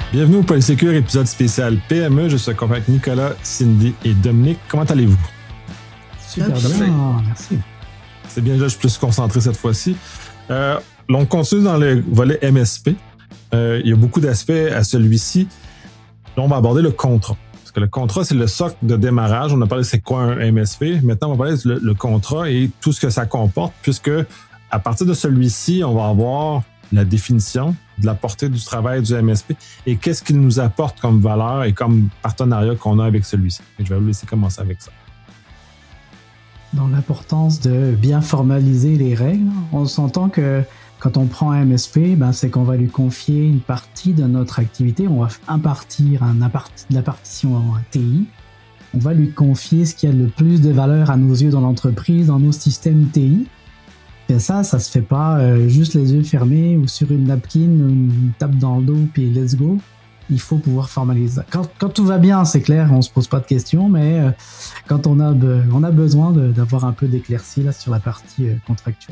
Bienvenue au Polysécure, épisode spécial PME. Je suis accompagné avec Nicolas, Cindy et Dominique. Comment allez-vous? Super bien, merci. C'est bien, là, je suis plus concentré cette fois-ci. On continue dans le volet MSP. Il y a beaucoup d'aspects à celui-ci. Là, on va aborder le contrat. Parce que le contrat, c'est le socle de démarrage. On a parlé de c'est quoi un MSP. Maintenant, on va parler le contrat et tout ce que ça comporte, puisque à partir de celui-ci, on va avoir la définition de la portée du travail du MSP et qu'est-ce qu'il nous apporte comme valeur et comme partenariat qu'on a avec celui-ci. Et je vais vous laisser commencer avec ça. Dans l'importance de bien formaliser les règles, on s'entend que quand on prend un MSP, c'est qu'on va lui confier une partie de notre activité, on va impartir la partition en TI, on va lui confier ce qui a le plus de valeur à nos yeux dans l'entreprise, dans nos systèmes TI. Et ça se fait pas juste les yeux fermés ou sur une napkin ou une tape dans le dos puis let's go. Il faut pouvoir formaliser ça. Quand tout va bien, c'est clair, on se pose pas de questions, mais quand on a besoin d'avoir un peu d'éclaircie là sur la partie contractuelle.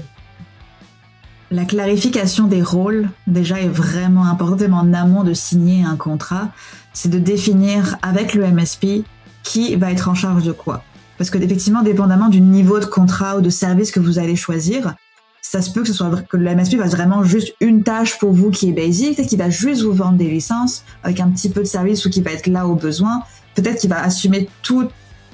La clarification des rôles, déjà, est vraiment importante, même en amont de signer un contrat. C'est de définir avec le MSP qui va être en charge de quoi. Parce que, effectivement, dépendamment du niveau de contrat ou de service que vous allez choisir, ça se peut que le MSP fasse vraiment juste une tâche pour vous qui est basic, peut-être qu'il va juste vous vendre des licences avec un petit peu de service ou qui va être là au besoin. Peut-être qu'il va assumer toutes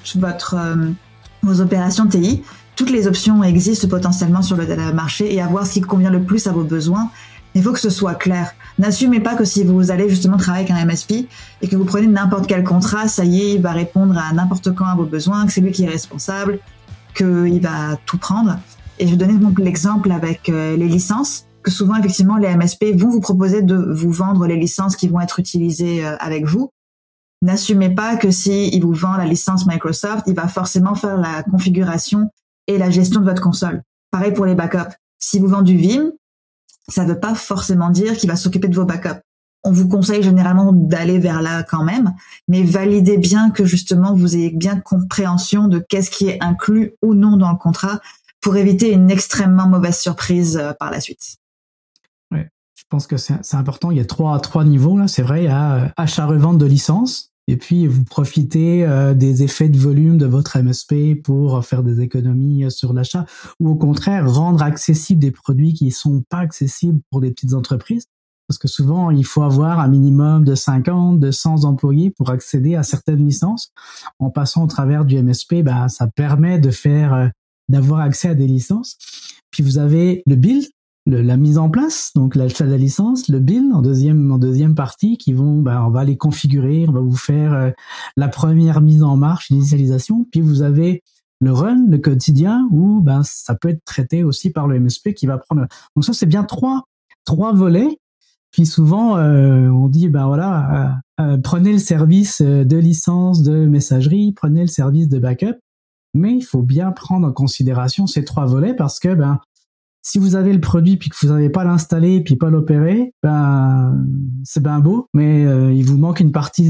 vos opérations TI. Toutes les options existent potentiellement sur le marché et à voir ce qui convient le plus à vos besoins. Il faut que ce soit clair. N'assumez pas que si vous allez justement travailler avec un MSP et que vous prenez n'importe quel contrat, ça y est, il va répondre à n'importe quand à vos besoins, que c'est lui qui est responsable, qu'il va tout prendre. Et je vais donner donc l'exemple avec les licences, que souvent effectivement les MSP vont vous proposer de vous vendre les licences qui vont être utilisées avec vous. N'assumez pas que si il vous vend la licence Microsoft, il va forcément faire la configuration et la gestion de votre console. Pareil pour les backups. Si vous vendez du Vim, ça ne veut pas forcément dire qu'il va s'occuper de vos backups. On vous conseille généralement d'aller vers là quand même, mais validez bien que justement vous ayez bien compréhension de qu'est-ce qui est inclus ou non dans le contrat pour éviter une extrêmement mauvaise surprise par la suite. Ouais, je pense que c'est important. Il y a trois niveaux là. C'est vrai, il y a achat-revente de licence. Et puis, vous profitez des effets de volume de votre MSP pour faire des économies sur l'achat ou au contraire, rendre accessibles des produits qui sont pas accessibles pour des petites entreprises. Parce que souvent, il faut avoir un minimum de 50, de 100 employés pour accéder à certaines licences. En passant au travers du MSP, ça permet d'avoir accès à des licences. Puis vous avez le build, la mise en place, donc l'achat de la licence, le build en deuxième partie qui vont, on va les configurer, on va vous faire la première mise en marche, l'initialisation. Puis vous avez le run, le quotidien, où ça peut être traité aussi par le MSP qui va prendre. Donc ça, c'est bien trois volets. Puis souvent, on dit, prenez le service de licence, de messagerie, prenez le service de backup. Mais il faut bien prendre en considération ces trois volets parce que, si vous avez le produit puis que vous n'avez pas l'installer puis pas l'opérer, c'est bien beau, mais il vous manque une partie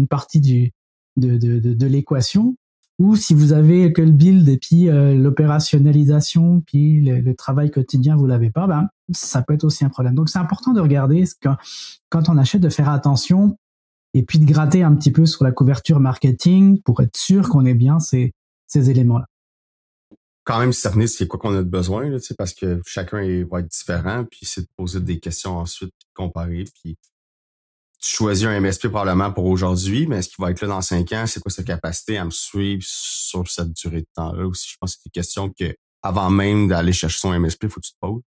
de l'équation. Ou si vous avez que le build et puis l'opérationnalisation puis le travail quotidien vous l'avez pas, ça peut être aussi un problème. Donc c'est important de regarder quand on achète, de faire attention et puis de gratter un petit peu sur la couverture marketing pour être sûr qu'on ait bien ces éléments-là. Quand même cerner c'est quoi qu'on a de besoin là, parce que chacun va être différent, puis c'est de poser des questions ensuite, puis de comparer, puis tu choisis un MSP probablement pour aujourd'hui, mais est-ce qu'il va être là dans 5 ans? C'est quoi sa capacité à me suivre sur cette durée de temps-là aussi? Je pense que c'est des questions que avant même d'aller chercher son MSP, il faut que tu te poses.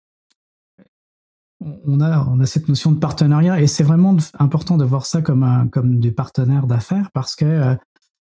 On a cette notion de partenariat et c'est vraiment important de voir ça comme des partenaires d'affaires parce que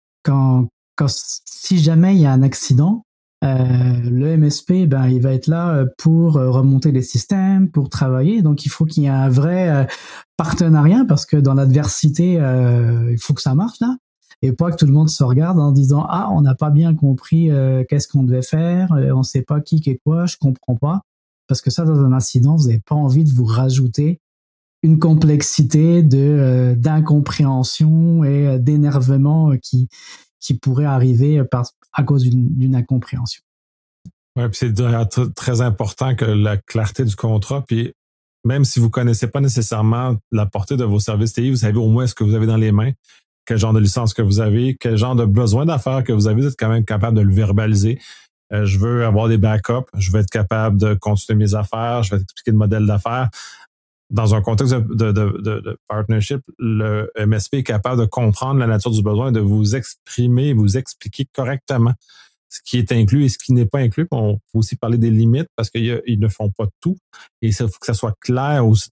si jamais il y a un accident, le MSP, il va être là pour remonter les systèmes, pour travailler. Donc, il faut qu'il y ait un vrai partenariat parce que dans l'adversité, il faut que ça marche là. Et pas que tout le monde se regarde en disant « Ah, on n'a pas bien compris qu'est-ce qu'on devait faire, on ne sait pas qui est quoi, je comprends pas. » Parce que ça, dans un incident, vous n'avez pas envie de vous rajouter une complexité d'incompréhension et d'énervement qui pourrait arriver à cause d'une incompréhension. Oui, puis c'est très important que la clarté du contrat, puis Même si vous connaissez pas nécessairement la portée de vos services TI, vous savez au moins ce que vous avez dans les mains, quel genre de licence que vous avez, quel genre de besoin d'affaires que vous avez, vous êtes quand même capable de le verbaliser. Je veux avoir des backups, je veux être capable de continuer mes affaires, je vais expliquer le modèle d'affaires. Dans un contexte de partnership, le MSP est capable de comprendre la nature du besoin, de vous exprimer, vous expliquer correctement ce qui est inclus et ce qui n'est pas inclus. On peut aussi parler des limites parce qu'ils ne font pas tout. Et il faut que ça soit clair où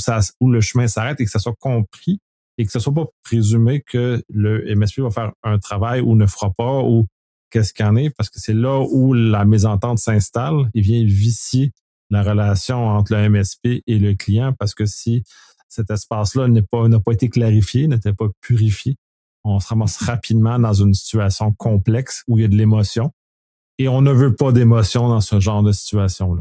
le chemin s'arrête et que ça soit compris et que ce soit pas présumé que le MSP va faire un travail ou ne fera pas ou qu'est-ce qu'il y en est, parce que c'est là où la mésentente s'installe. Il vient vicier la relation entre le MSP et le client, parce que si cet espace-là n'a pas été clarifié, n'était pas purifié, on se ramasse rapidement dans une situation complexe où il y a de l'émotion. Et on ne veut pas d'émotion dans ce genre de situation-là.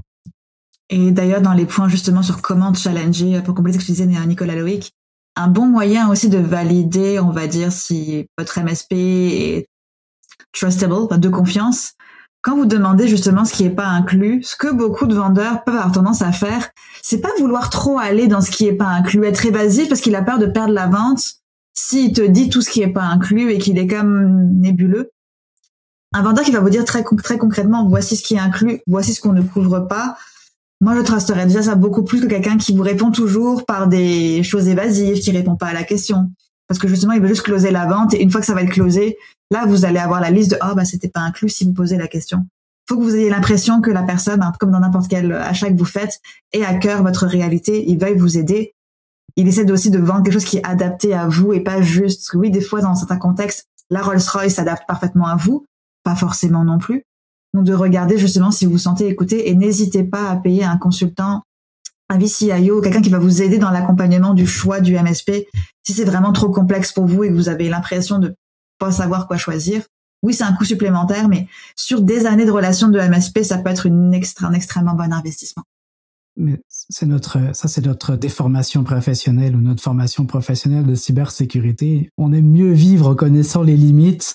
Et d'ailleurs, dans les points justement sur comment challenger, pour compléter ce que disait Nicolas Loïc, un bon moyen aussi de valider, on va dire, si votre MSP est trustable, de confiance, quand vous demandez justement ce qui n'est pas inclus, ce que beaucoup de vendeurs peuvent avoir tendance à faire, c'est pas vouloir trop aller dans ce qui n'est pas inclus, être évasif parce qu'il a peur de perdre la vente s'il te dit tout ce qui n'est pas inclus et qu'il est comme nébuleux. Un vendeur qui va vous dire très concrètement, voici ce qui est inclus, voici ce qu'on ne couvre pas. Moi, je trusterais déjà ça beaucoup plus que quelqu'un qui vous répond toujours par des choses évasives, qui répond pas à la question. Parce que justement, il veut juste closer la vente et une fois que ça va être closé, là, vous allez avoir la liste de c'était pas inclus si vous posez la question. Faut que vous ayez l'impression que la personne, comme dans n'importe quel achat que vous faites, ait à cœur votre réalité, il veuille vous aider. Il essaie aussi de vendre quelque chose qui est adapté à vous et pas juste, parce que oui, des fois, dans certains contextes, la Rolls-Royce s'adapte parfaitement à vous, pas forcément non plus. Donc, de regarder justement si vous vous sentez écouté et n'hésitez pas à payer un consultant, un VCIO, quelqu'un qui va vous aider dans l'accompagnement du choix du MSP. Si c'est vraiment trop complexe pour vous et que vous avez l'impression de pas savoir quoi choisir, oui, c'est un coût supplémentaire, mais sur des années de relation de MSP, ça peut être un extrêmement bon investissement. Mais c'est notre déformation professionnelle ou notre formation professionnelle de cybersécurité. On aime mieux vivre en connaissant les limites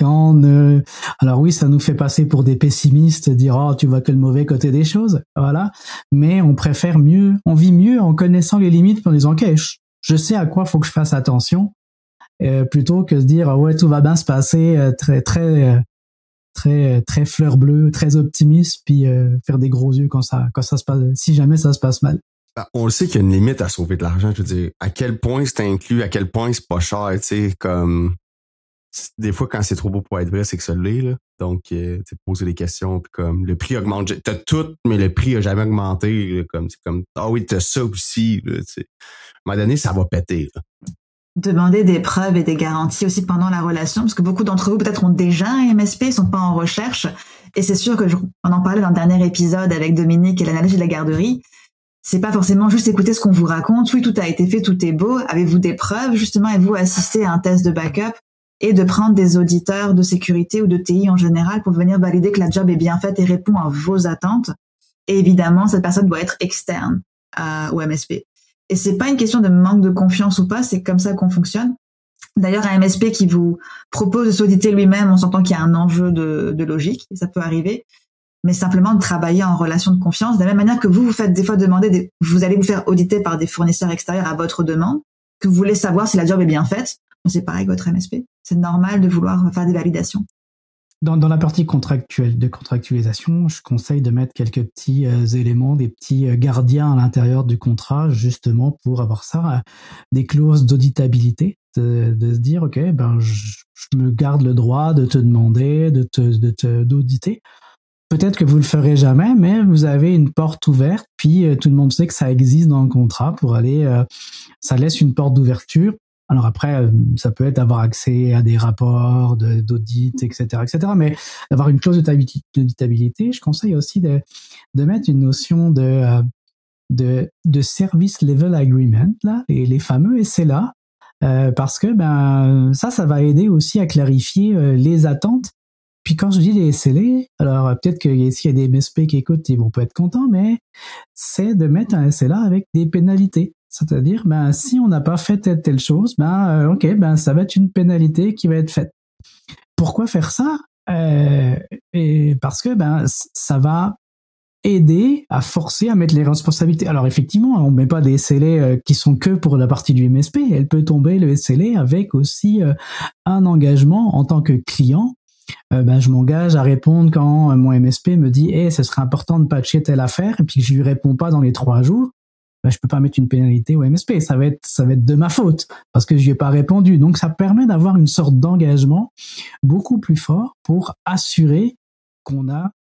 alors oui, ça nous fait passer pour des pessimistes, dire tu vois que le mauvais côté des choses, voilà. Mais on vit mieux en connaissant les limites, en disant ok, je sais à quoi faut que je fasse attention, plutôt que de dire tout va bien se passer, très fleur bleue, très optimiste, puis faire des gros yeux quand ça se passe, si jamais ça se passe mal. On le sait qu'il y a une limite à sauver de l'argent. Je veux dire, à quel point c'est inclus, à quel point c'est pas cher, tu sais, comme des fois quand c'est trop beau pour être vrai, c'est que ça l'est, là. Donc, tu poser des questions, puis comme le prix augmente, t'as tout, mais le prix a jamais augmenté, là, comme c'est comme oui, t'as ça aussi, là, tu sais. À un moment donné, ça va péter, là. Demander des preuves et des garanties aussi pendant la relation, parce que beaucoup d'entre vous peut-être ont déjà un MSP, ils sont pas en recherche, et c'est sûr que on en parlait dans le dernier épisode avec Dominique et l'analogie de la garderie. C'est pas forcément juste écouter ce qu'on vous raconte. Oui, tout a été fait, tout est beau. Avez-vous des preuves justement? Avez-vous assisté à un test de backup et de prendre des auditeurs de sécurité ou de TI en général pour venir valider que la job est bien faite et répond à vos attentes? Et évidemment, cette personne doit être externe au MSP. Et c'est pas une question de manque de confiance ou pas, c'est comme ça qu'on fonctionne. D'ailleurs, un MSP qui vous propose de s'auditer lui-même, on s'entend qu'il y a un enjeu de logique, et ça peut arriver, mais simplement de travailler en relation de confiance, de la même manière que vous faites des fois demander, vous allez vous faire auditer par des fournisseurs extérieurs à votre demande, que vous voulez savoir si la job est bien faite, c'est pareil avec votre MSP. C'est normal de vouloir faire des validations. Dans la partie de contractualisation, je conseille de mettre quelques petits éléments, des petits gardiens à l'intérieur du contrat, justement pour avoir ça, des clauses d'auditabilité, de se dire ok, je me garde le droit de te demander, d'auditer. Peut-être que vous le ferez jamais, mais vous avez une porte ouverte, puis tout le monde sait que ça existe dans le contrat pour aller, ça laisse une porte d'ouverture. Alors après, ça peut être d'avoir accès à des rapports d'audit, etc., mais d'avoir une clause d'auditabilité, je conseille aussi de mettre une notion de service level agreement, là, les fameux SLA, parce que ça va aider aussi à clarifier les attentes. Puis quand je dis les SLA, alors peut-être que s'il y a des MSP qui écoutent, ils vont pas être contents, mais c'est de mettre un SLA avec des pénalités. C'est-à-dire, si on n'a pas fait telle chose, ça va être une pénalité qui va être faite. Pourquoi faire ça? Et parce que ça va aider à forcer à mettre les responsabilités. Alors effectivement, on met pas des SLA qui sont que pour la partie du MSP. Elle peut tomber le SLA avec aussi un engagement en tant que client. Je m'engage à répondre quand mon MSP me dit ce serait important de patcher telle affaire et puis que je lui réponds pas dans les 3 jours. Je peux pas mettre une pénalité au MSP. Ça va être de ma faute parce que je lui ai pas répondu. Donc ça permet d'avoir une sorte d'engagement beaucoup plus fort pour assurer qu'on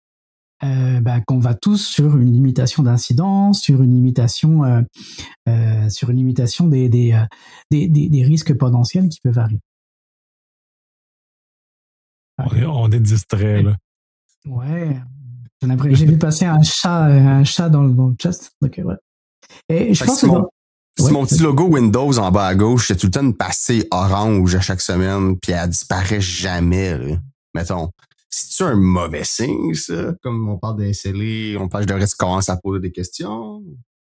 va tous sur une limitation d'incidence, sur une limitation des risques potentiels qui peuvent arriver. On est distrait, là. Ouais. J'ai vu passer un chat dans le chat. Ok, ouais. Et je pense que c'est mon petit logo Windows en bas à gauche, c'est tout le temps une passée orange à chaque semaine, puis elle disparaît jamais, là. Mettons. C'est-tu un mauvais signe, ça? Comme on parle de SLA, on parle de risque, commence à poser des questions?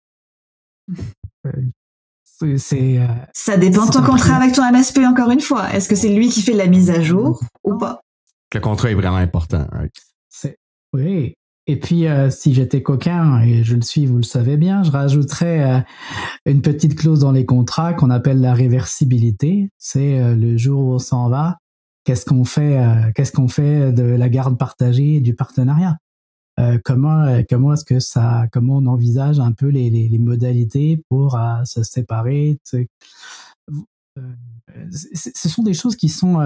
Ça dépend de ton contrat avec ton MSP, encore une fois. Est-ce que c'est lui qui fait la mise à jour ou pas? Le contrat est vraiment important, right? Oui. Et puis, si j'étais coquin, et je le suis, vous le savez bien, je rajouterais une petite clause dans les contrats qu'on appelle la réversibilité. C'est le jour où on s'en va, qu'est-ce qu'on fait de la garde partagée et du partenariat? Comment on envisage un peu les modalités pour se séparer? Ce sont des choses qui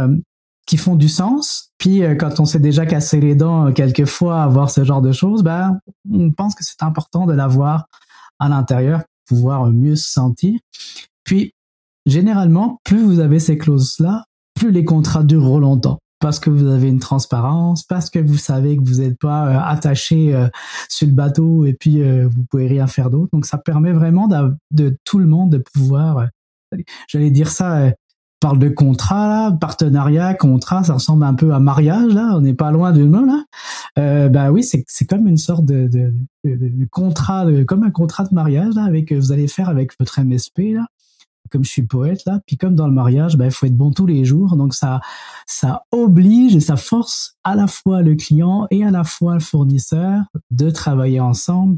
font du sens. Puis quand on s'est déjà cassé les dents quelques fois à voir ce genre de choses, on pense que c'est important de l'avoir à l'intérieur pour pouvoir mieux se sentir. Puis généralement, plus vous avez ces clauses-là, plus les contrats dureront longtemps. Parce que vous avez une transparence, parce que vous savez que vous n'êtes pas attaché sur le bateau et puis vous pouvez rien faire d'autre. Donc ça permet vraiment de tout le monde de pouvoir, j'allais dire ça, parle de contrat, là, partenariat, contrat, ça ressemble un peu à mariage, là, on n'est pas loin du mot, là. Oui, c'est comme une sorte de contrat, comme un contrat de mariage, là, vous allez faire avec votre MSP, là. Comme je suis poète, là, puis comme dans le mariage, il faut être bon tous les jours, donc ça oblige et ça force à la fois le client et à la fois le fournisseur de travailler ensemble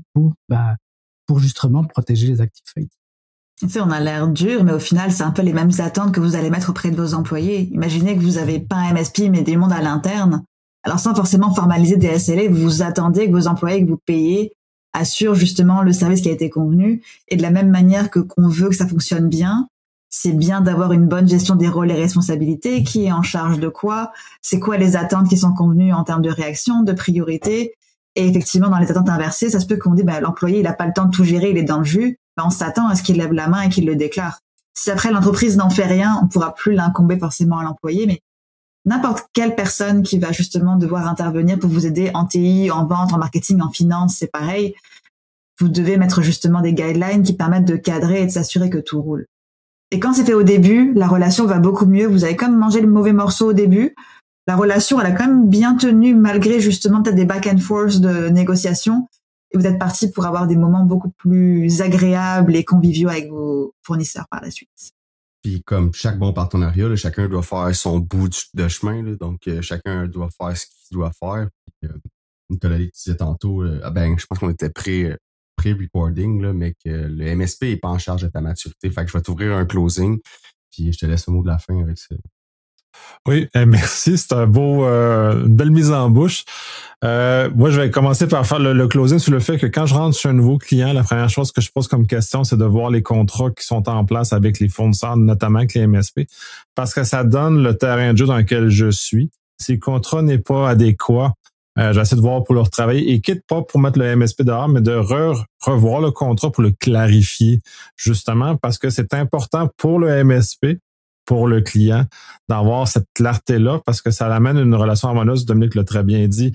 pour justement protéger les actifs IT. Tu sais, on a l'air dur, mais au final, c'est un peu les mêmes attentes que vous allez mettre auprès de vos employés. Imaginez que vous avez pas un MSP, mais des mondes à l'interne. Alors, sans forcément formaliser des SLA, vous vous attendez que vos employés que vous payez assurent justement le service qui a été convenu. Et de la même manière qu'on veut que ça fonctionne bien, c'est bien d'avoir une bonne gestion des rôles et responsabilités. Qui est en charge de quoi? C'est quoi les attentes qui sont convenues en termes de réaction, de priorité? Et effectivement, dans les attentes inversées, ça se peut qu'on dise, l'employé, il a pas le temps de tout gérer, il est dans le jus. On s'attend à ce qu'il lève la main et qu'il le déclare. Si après l'entreprise n'en fait rien, on pourra plus l'incomber forcément à l'employé, mais n'importe quelle personne qui va justement devoir intervenir pour vous aider en TI, en vente, en marketing, en finance, c'est pareil. Vous devez mettre justement des guidelines qui permettent de cadrer et de s'assurer que tout roule. Et quand c'est fait au début, la relation va beaucoup mieux. Vous avez quand même mangé le mauvais morceau au début. La relation, elle a quand même bien tenu malgré justement peut-être des back and forth de négociations. Et vous êtes parti pour avoir des moments beaucoup plus agréables et conviviaux avec vos fournisseurs par la suite. Puis comme chaque bon partenariat, là, chacun doit faire son bout de chemin. Là, donc chacun doit faire ce qu'il doit faire. Puis, Nicolas disait tantôt, je pense qu'on était pré-recording, là, mais que le MSP n'est pas en charge de ta maturité. Fait que je vais t'ouvrir un closing. Puis je te laisse le mot de la fin avec ça. Oui, merci. C'est une belle mise en bouche. Moi, je vais commencer par faire le closing sur le fait que quand je rentre chez un nouveau client, la première chose que je pose comme question, c'est de voir les contrats qui sont en place avec les fournisseurs, notamment avec les MSP, parce que ça donne le terrain de jeu dans lequel je suis. Si le contrat n'est pas adéquat, j'essaie de voir pour leur travailler et quitte pas pour mettre le MSP dehors, mais de revoir le contrat pour le clarifier, justement, parce que c'est important pour le MSP, pour le client, d'avoir cette clarté-là, parce que ça amène une relation harmonieuse. Dominique l'a très bien dit.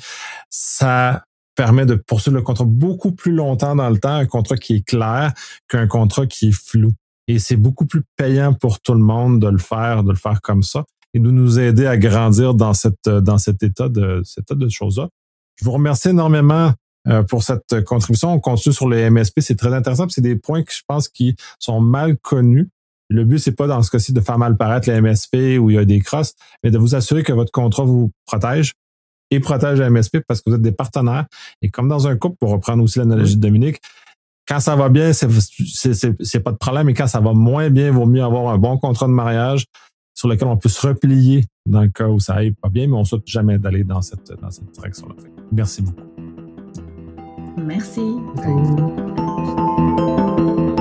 Ça permet de poursuivre le contrat beaucoup plus longtemps dans le temps, un contrat qui est clair qu'un contrat qui est flou. Et c'est beaucoup plus payant pour tout le monde de le faire comme ça et de nous aider à grandir dans cet état de choses-là. Je vous remercie énormément pour cette contribution. On continue sur les MSP. C'est très intéressant. C'est des points que je pense qui sont mal connus. Le but, c'est pas dans ce cas-ci de faire mal paraître les MSP où il y a des crosses, mais de vous assurer que votre contrat vous protège et protège la MSP parce que vous êtes des partenaires. Et comme dans un couple, pour reprendre aussi l'analogie de Dominique, quand ça va bien, c'est pas de problème, et quand ça va moins bien, il vaut mieux avoir un bon contrat de mariage sur lequel on peut se replier dans le cas où ça aille pas bien, mais on ne souhaite jamais d'aller dans cette direction-là. Merci beaucoup. Merci. Merci.